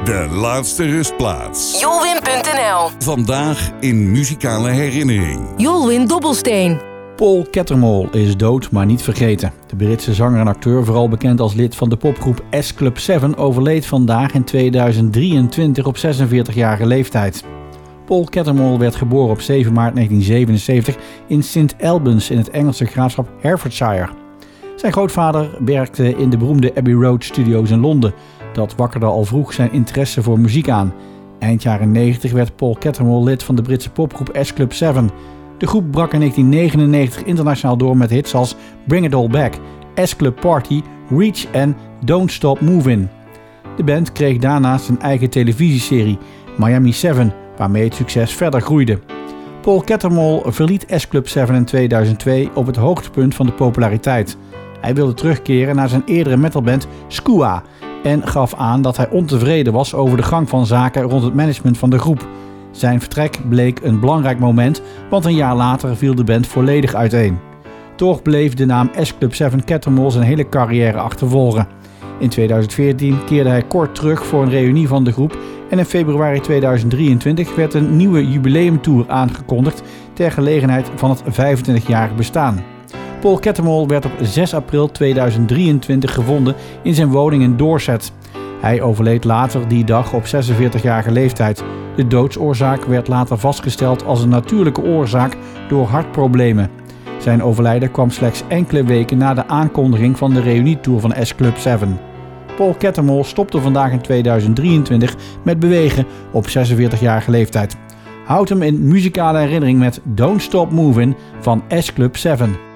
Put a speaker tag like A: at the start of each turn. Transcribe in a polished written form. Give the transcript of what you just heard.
A: De laatste rustplaats.
B: Jolwin.nl.
A: Vandaag in muzikale herinnering.
B: Jolwin Dobbelsteen.
C: Paul Cattermole is dood, maar niet vergeten. De Britse zanger en acteur, vooral bekend als lid van de popgroep S Club 7, overleed vandaag in 2023 op 46-jarige leeftijd. Paul Cattermole werd geboren op 7 maart 1977 in St Albans in het Engelse graafschap Hertfordshire. Zijn grootvader werkte in de beroemde Abbey Road Studios in Londen. Dat wakkerde al vroeg zijn interesse voor muziek aan. Eind jaren 90 werd Paul Cattermole lid van de Britse popgroep S Club 7. De groep brak in 1999 internationaal door met hits als Bring It All Back, S Club Party, Reach en Don't Stop Movin'. De band kreeg daarnaast een eigen televisieserie, Miami 7, waarmee het succes verder groeide. Paul Cattermole verliet S Club 7 in 2002 op het hoogtepunt van de populariteit. Hij wilde terugkeren naar zijn eerdere metalband Skua en gaf aan dat hij ontevreden was over de gang van zaken rond het management van de groep. Zijn vertrek bleek een belangrijk moment, want een jaar later viel de band volledig uiteen. Toch bleef de naam S Club 7 Cattermole zijn hele carrière achtervolgen. In 2014 keerde hij kort terug voor een reunie van de groep en in februari 2023 werd een nieuwe jubileumtour aangekondigd ter gelegenheid van het 25-jarig bestaan. Paul Cattermole werd op 6 april 2023 gevonden in zijn woning in Dorset. Hij overleed later die dag op 46-jarige leeftijd. De doodsoorzaak werd later vastgesteld als een natuurlijke oorzaak door hartproblemen. Zijn overlijden kwam slechts enkele weken na de aankondiging van de reunietour van S Club 7. Paul Cattermole stopte vandaag in 2023 met bewegen op 46-jarige leeftijd. Houd hem in muzikale herinnering met Don't Stop Movin' van S Club 7.